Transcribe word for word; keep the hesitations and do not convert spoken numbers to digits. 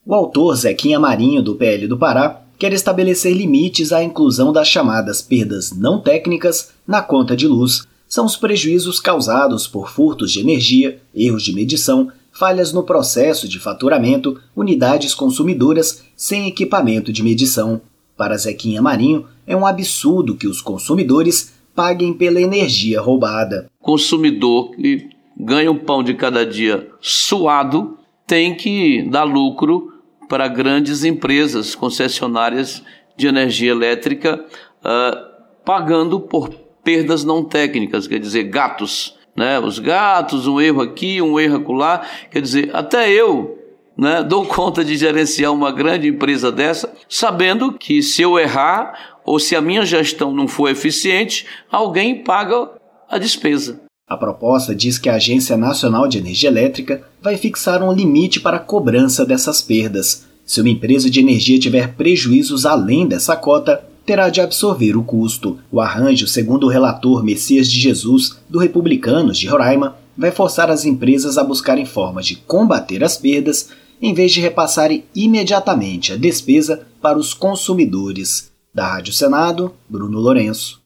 O autor Zequinha Marinho, do P L do Pará, quer estabelecer limites à inclusão das chamadas perdas não técnicas na conta de luz. São os prejuízos causados por furtos de energia, erros de medição, falhas no processo de faturamento, unidades consumidoras sem equipamento de medição. Para Zequinha Marinho, é um absurdo que os consumidores paguem pela energia roubada. Consumidor que ganha um pão de cada dia suado tem que dar lucro para grandes empresas concessionárias de energia elétrica, uh, pagando por perdas não técnicas, quer dizer, gatos, né? Os gatos, um erro aqui, um erro acolá, quer dizer, até eu, né, dou conta de gerenciar uma grande empresa dessa, sabendo que se eu errar ou se a minha gestão não for eficiente, alguém paga a despesa. A proposta diz que a Agência Nacional de Energia Elétrica vai fixar um limite para a cobrança dessas perdas. Se uma empresa de energia tiver prejuízos além dessa cota, terá de absorver o custo. O arranjo, segundo o relator Messias de Jesus, do Republicanos de Roraima, vai forçar as empresas a buscarem formas de combater as perdas, em vez de repassarem imediatamente a despesa para os consumidores. Da Rádio Senado, Bruno Lourenço.